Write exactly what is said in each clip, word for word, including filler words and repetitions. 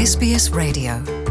S B S Radio.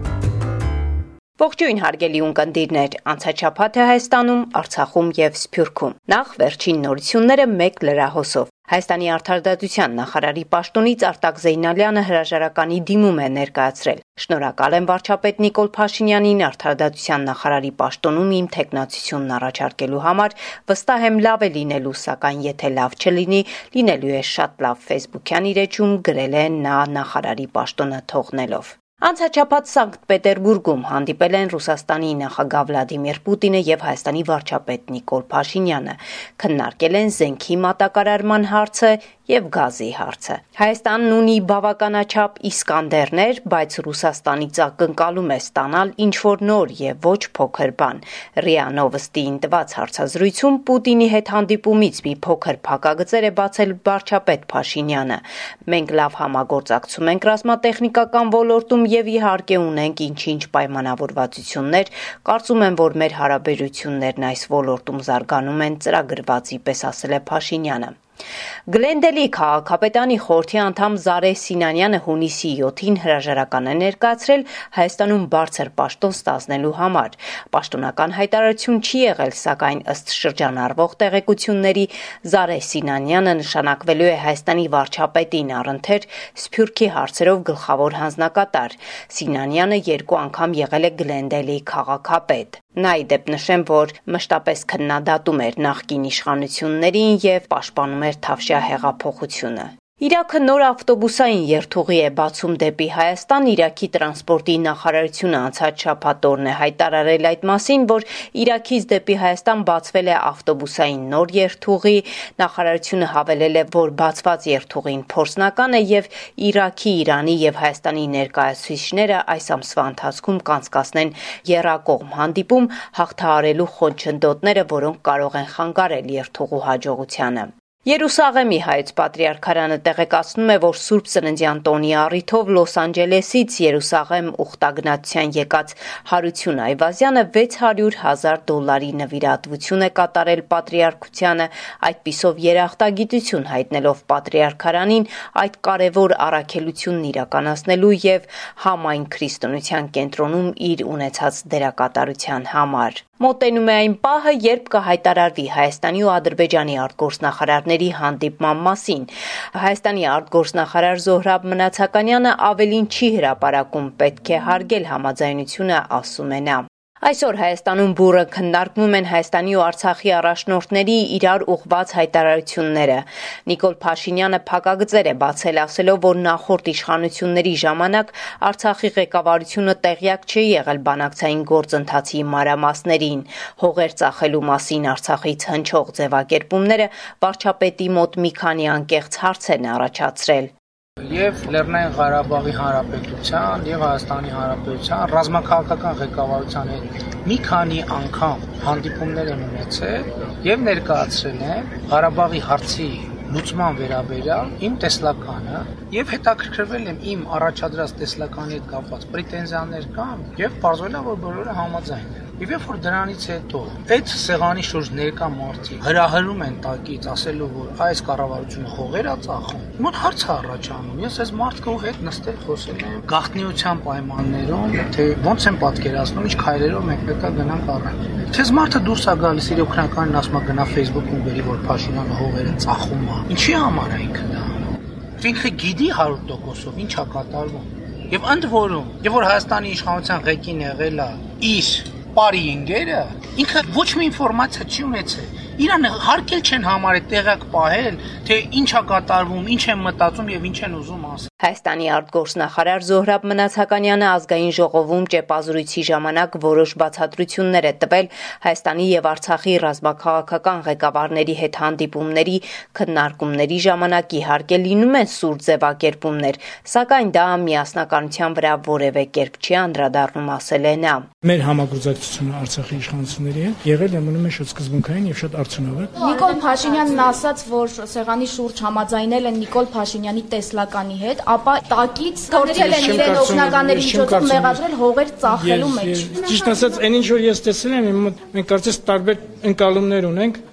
Ողջույն հարգելի ունկնդիրներ, անցաչափաթ է Հայաստանում, Արցախում եւ Սփյուռքում։ Նախ վերջին նորությունները մեկ լրահոսով։ Հայաստանի արտարդատության նախարարի պաշտոնից Արտակ Զեյնալյանը հրաժարականի դիմում է ներկայացրել։ Շնորհակալ եմ վարչապետ Նիկոլ Փաշինյանին արտարդատության նախարարի պաշտոնում իմ թեկնածությունն առաջարկելու համար, վստահ եմ լավ է լինելու, սակայն եթե լավ չլինի, լինելու է շատ լավ Facebook-յան իր էջում գրել է նա նախարարի պաշտոնը թողնելով։ Անցաչափած Սանկտ Պետերբուրգում հանդիպել են Ռուսաստանի նախագահ Վլադիմիր Պուտինը եւ Հայաստանի վարչապետ Նիկոլ Փաշինյանը, քննարկել են զենքի մատակարարման հարցը եւ գազի հարցը։ Հայաստանն ունի բավականաչափ Իսկանդերներ, բայց Ռուսաստանից ակնկալում է ստանալ ինչ-որ նոր եւ ոչ փոքր բան։ ՌԻԱ Նովոստիին տված հարցազրույցում Պուտինի հետ հանդիպումից մի փոքր փակագծեր է բացել վարչապետ Փաշինյանը։ Մենք լավ համագործակցում ենք ռազմատեխնիկական ոլորտում եւ իհարկե ունենք ինչ-ինչ պայմանավորվածություններ, կարծում եմ, որ մեր հարաբերություններն այս ոլորտում զարգանում են ծրագրվածի պես, ասել է Փաշինյանը։ Գլենդելի քաղաքապետարանի խորհրդի անդամ Զարեհ Սինանյանը հունիսի յոթին հրաժարական է ներկայացրել Հայաստանում բարձր պաշտոն ստանձնելու համար։ Պաշտոնական հայտարարություն չի եղել, սակայն ըստ շրջանառվող տեղեկությունների Զարեհ Սինանյանը նշանակվելու է Հայաստանի վարչապետին առընթեր Սփյուռքի հարցերով գլխավոր հանձնակատար։ Սինանյանը երկու անգամ եղել է Գլենդելի քաղաքապետ։ Նա ի դեպ նշեմ, որ մշտապես քննադատում էր նախկին իշխանություններին եւ պաշտպանում էր Թավշյա հեղափոխությունը։ Իրաքը նոր ավտոբուսային երթուղի է բացում դեպի Հայաստան։ Իրաքի տրանսպորտի նախարարությունը անցած շաբաթ օրն է հայտարարել այդ մասին, որ Իրաքից դեպի Հայաստան բացվել է ավտոբուսային նոր երթուղի։ Նախարարությունը հավելել է, որ բացված երթուղին փորձնական է եւ Իրաքի, Իրանի եւ Հայաստանի ներկայացուցիչները այս ամսվա ընթացքում կանցկացնեն եռակողմ հանդիպում հաղթահարելու խոչընդոտները, որոնք կարող են խանգարել երթուղու հաջողությանը։ Երուսաղեմի հայոց պատրիարքարանը տեղեկացնում է, որ Սուրբ Ծննդյան տոնի առիթով Լոս Անջելեսից Երուսաղեմ ուխտագնացության եկած Հարություն Այվազյանը վեց հարյուր հազար դոլարի նվիրատվություն է կատարել պատրիարքությանը, այդպիսով երախտագիտություն հայտնելով պատրիարքարանին այդ կարևոր առաքելությունն իրականացնելու եւ համայն քրիստոնեության կենտրոնում իր ունեցած դերակատարության համար։ Մոտենում է այն պահը, երբ կհայտարարվի Հայաստանի ու Ադրբեջանի արտգործնախարարների հանդիպման մասին։ Հայաստանի արտգործնախարար Զոհրաբ Մնացականյանը ավելին չի հրապարակում, պետք է հարգել համաձայնությունը, ասում է նա։ Այսօր Հայաստանում բուռը քննարկվում են Հայաստանի ու Արցախի առաջնորդների իրար ուղղված հայտարարությունները։ Նիկոլ Փաշինյանը փակագծեր է բացել, ասելով, որ նախորդ իշխանությունների ժամանակ Արցախի ղեկավարությունը տեղյակ չի եղել բանակցային գործընթացի մանրամասներին։ Հողեր ծախելու մասին Արցախից հնչող ձևակերպումները վարչապետի մոտ մի քանի անկեղծ հարց են առաջացրել։ Եվ Լեռնային Ղարաբաղի Հանրապետության եւ Հայաստանի Հանրապետության ռազմաքաղաքական ղեկավարության հետ մի քանի անգամ հանդիպումներ են ունեցել եւ ներկայացրել են Ղարաբաղի հարցի լուծման վերաբերյալ իմ տեսլականը եւ հետաքրքրվել եմ իմ առաջադրած տեսլականի հետ կապված պրետենզիաներ կան եւ բարձրացել է, որ բոլորը համաձայն են։ Եվ երբ որ դրանից հետո այդ սեղանի շուրջ ներկա մարդիկ հրահրում են տակից, ասելով, որ այս կառավարությունը հողեր է ծախում, մոտ հարց է առաջանում։ Ես այս մարդկու հետ նստել խոսել եմ գաղտնիության պայմաններում, թե ոնց են պատկերացնում, ինչ քայլերով մենք պետք է գնանք առաջ։ Չես մարդը դուրս է գալիս իր օգնականին ասում է գնա Facebook-ում գրի, որ Փաշինյանը հողերը ծախում է։ Ինչի համար է ինքը դա։ Ինքը գիտի հարյուր տոկոսով ինչ է կատարվում։ Եվ ընդ որում, երբ որ Հայաստանի իշխանության ղեկին եղել է իր Պարի ինգերը, ինքը ոչ մի ինֆորմացիա չի ունեցել։ Իրան հարկել չեն համարել տեղակ պահել, թե ինչ է կատարվում, ինչ են մտածում եւ ինչ են ուզում ասել։ Հայաստանի արտգործնախարար Զոհրաբ Մնացականյանը ազգային ժողովում ճեպազրույցի ժամանակ որոշ բացատրություններ է տվել Հայաստանի եւ Արցախի ռազմաքաղաքական ղեկավարների հետ հանդիպումների քննարկումների ժամանակ իհարկե լինում են սուր ձևակերպումներ, սակայն դա միասնականության վրա որևէ կերպ չի անդրադառնում, ասել է նա։ Մեր համագործակցությունը Արցախի իշխանությունների հետ եղել է մնում է շատ սկզբունքային եւ շատ արդյունավետ։ Նիկոլ Փաշինյանն ասաց, որ սեղանի շուրջ համաձայնել են Նիկոլ Փաշինյանի տեսլականի հետ, ապա տակից փորձել են իրեն օգնականների միջոցով մեղադրել հողեր ծախելու մեջ։ Ճիշտ ասած, այն ինչ որ ես տեսել եմ, մենք կարծես տարբեր ընկալումներ ունենք,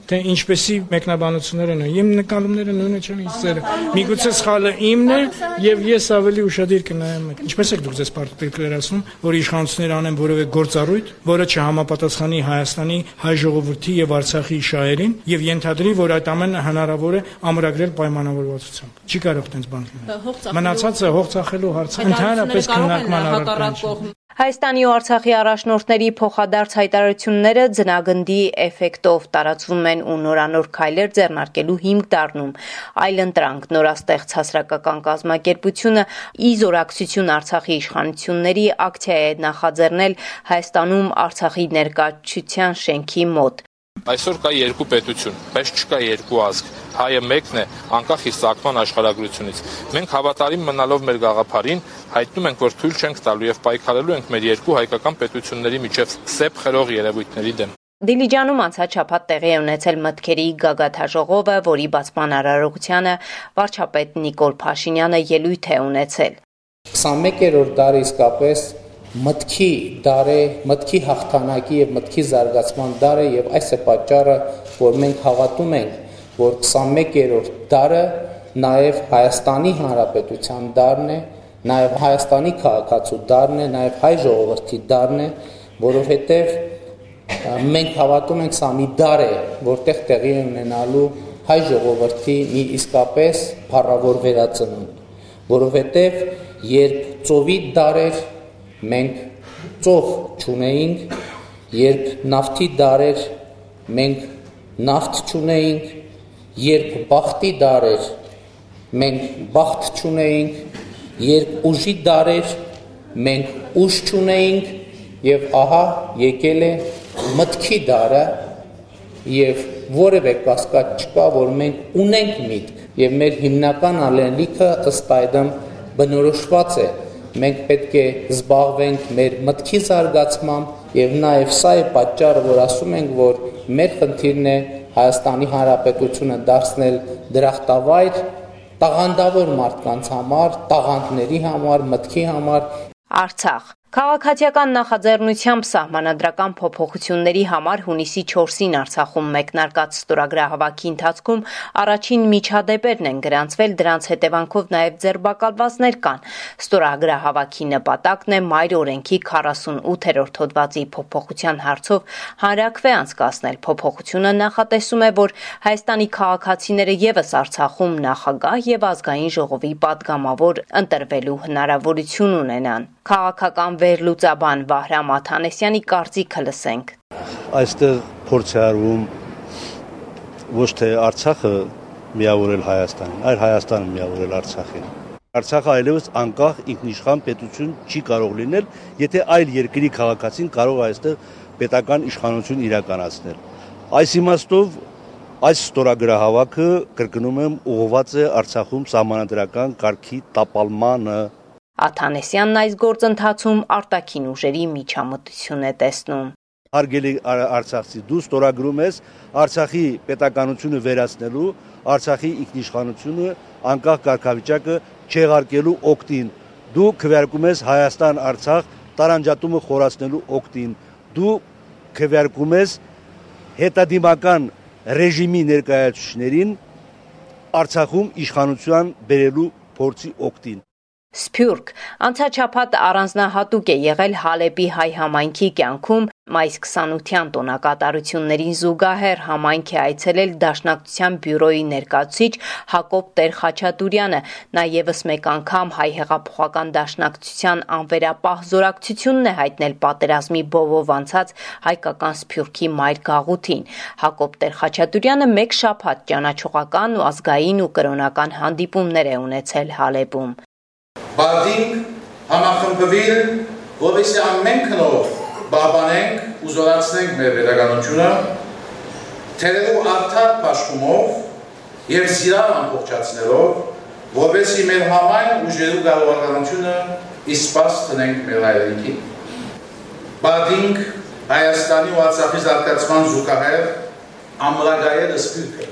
թե ինչպեսի մեկնաբանություններ են։ Իմ նկարումները նույնը չեն ինձ։ Միգուցե սխալը իմն է եւ ես ավելի ուշադիր կնայեմ։ Ինչպես եք դուք ձեզ պատկերացնում, որ իշխանությունները անեն որևէ գործառույթ, որը չհամապատասխանի Հայաստանի հայ ժողովրդի եւ Արցախի շահերին եւ ենթադրի, որ այդ ամենը հնարավոր է ամրագրել պայմանավորվածությամբ։ Չի կարող տենց բան լինել։ Մնացածը հող ծախելու հարցը ընդհանրապես քննարկման առարկա։ Հայաստանի ու Արցախի առաջնորդների փոխադարձ հայտարարությունները ձնագնդի էֆեկտով տարածվում են ու նորանոր քայլեր ձեռնարկելու հիմք դառնում։ Այլընտրանք նորաստեղծ հասարակական կազմակերպությունը ի զորակցություն Արցախի իշխանությունների ակցիա է նախաձեռնել Հայաստանում Արցախի ներկայացության շենքի մոտ։ Այսօր կա երկու պետություն, բայց չկա երկու ազգ։ Հայը մեկն է, անկախ իր ծագման աշխարհագրությունից։ Մենք հավատարիմ մնալով մեր գաղափարին հայտնում ենք, որ թույլ չենք տալու եւ պայքարելու ենք մեր երկու հայկական պետությունների միջև սեփ խրող երևույթների դեմ։ Դիլիջանում անցած շաբաթ տեղի է ունեցել մտքերի գագաթաժողովը, որի բացման արարողությանը վարչապետ Նիկոլ Փաշինյանը ելույթ է ունեցել։ քսանմեկերորդ դարը իսկապես մտքի դար է, մտքի հաղթանակի եւ մտքի զարգացման դար է եւ այս է պատճառը, որ մենք հավատում ենք, որ քսանմեկերորդ դարը նաեւ Հայաստանի Հանրապետության դարն է, նաեւ Հայաստանի քաղաքացու դարն է, նաեւ հայ ժողովրդի դարն է, որովհետեւ մենք հավատում ենք, սա մի դար է, որտեղ տեղի է ունենալու հայ ժողովրդի մի իսկապես փառավոր վերածնունդ, որովհետեւ երբ ծովի դարեր մենք ծով չունեինք, երբ նավթի դարեր մենք նավթ չունեինք, երբ բախտի դարեր մենք բախտ չունեինք, երբ ուժի դարեր մենք ուժ չունեինք, եւ ահա եկել է մտքի դարը եւ որևէ կասկած չկա, որ մենք ունենք միտք եւ մեր հիմնական ալենլիքը ըստ այդմ բնորոշված է։ Մենք պետք է զբաղվենք մեր մտքի զարգացմամբ եւ նաեւ սա է պատճառը, որ ասում ենք, որ մեր խնդիրն է Հայաստանի Հանրապետությունը դարձնել դրախտավայր տաղանդավոր մարդկանց համար, տաղանդների համար, մտքի համար։ Արցախ Քաղաքացիական նախաձեռնությամբ սահմանադրական փոփոխությունների համար հունիսի չորսին Արցախում մեկնարկած ստորագրահավաքի ընթացքում առաջին միջադեպերն են գրանցվել, դրանց հետևանքով նաև ձերբակալվածներ կան։ Ստորագրահավաքի նպատակն է մայր օրենքի քառասունութերորդ հոդվածի փոփոխության հարցով հանրաքվե անցկացնել։ Փոփոխությունը նախատեսում է, որ Հայաստանի քաղաքացիները ևս Արցախում նախագահ եւ ազգային ժողովի պատգամավոր ընտրվելու հնարավորություն ունենան։ Քաղաքական վերլուծաբան Վահրամ Աթանեսյանի կարծիքը լսենք։ Այստեղ փորձ է արվում ոչ թե Արցախը միավորել Հայաստանին, այլ Հայաստանը միավորել Արցախին։ Արցախը այլևս անկախ ինքնիշխան պետություն չի կարող լինել, եթե այլ երկրի քաղաքացին կարող է այստեղ պետական իշխանություն իրականացնել։ Այս իմաստով այս ստորագրահավաքը, կրկնում եմ, ուղղված է Արցախում սահմանադրական կարգի տապալմանը։ Աթանեսյանն այս գործընթացում արտաքին ուժերի միջամտություն է տեսնում։ Հարգելի արցախցի, դու ստորագրում ես Արցախի պետականությունը վերացնելու, Արցախի ինքնիշխանությունը անկախ կարգավիճակը չեղարկելու օգտին։ Դու քվեարկում ես Հայաստան-Արցախ տարանջատումը խորացնելու օգտին։ Դու քվեարկում ես հետադիմական ռեժիմի ներկայացուցիչներին Արցախում իշխանության բերելու փորձի օգտին։ Սփյուռք անցած շաբաթ առանձնահատուկ է եղել Հալեպի հայ համայնքի կյանքում։ Մայիս քսանության տոնակատարություններին զուգահեռ համայնք է այցելել Դաշնակցության բյուրոյի ներկայացուցիչ Հակոբ Տեր-Խաչատուրյանը։ Նա ևս մեկ անգամ հայ հեղափոխական դաշնակցության անվերապահ զորակցությունն է հայտնել պատերազմի բովով անցած հայկական Սփյուռքի մայր գաղութին։ Հակոբ Տեր-Խաչատուրյանը մեկ շաբաթ ճանաչողական ու ազգային ու կրոնական հանդիպումներ է ունեցել Հալեպում։ Բադինք համախմբվել, որովհետեւ ամեն քնով բաբանենք ու զորացնենք մեր վերականությունը, թերևու արդար պաշտումով եւ սիրալ ամբողջացնելով, որովհետեւ մեր համայն ուժերու կարողականությունը իսպաս տնենք մեր հայրենիքին։ Բադինք Հայաստանի ու Արցախի զարգացման զուգահեռ ամրագայել սփյուռքը։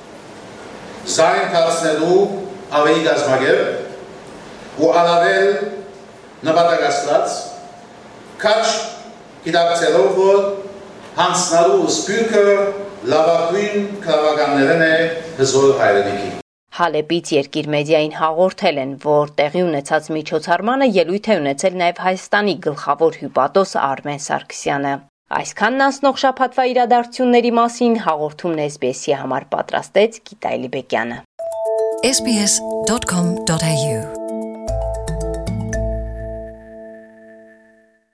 Սա ընթացնելու ավելի գազմագեր ու առավել նպատակասլաց քաչ գիտակցելով, որ հանցնալու սփյուռքը լավագույն քաղաքականներն է հզոր հայրենիքի։ Հալեպից Երկիր մեդիային հաղորդել են, որ տեղի ունեցած միջոցառմանը ելույթ է ունեցել նաև Հայաստանի գլխավոր հյուպատոս Արմեն Սարգսյանը։ Այսքանն անցնող շաբաթվա իրադարձությունների մասին հաղորդումն էս բի էսի համար պատրաստեց Գիտալի Բեկյանը։ էս բի էս դոտ կոմ դոտ էյ յու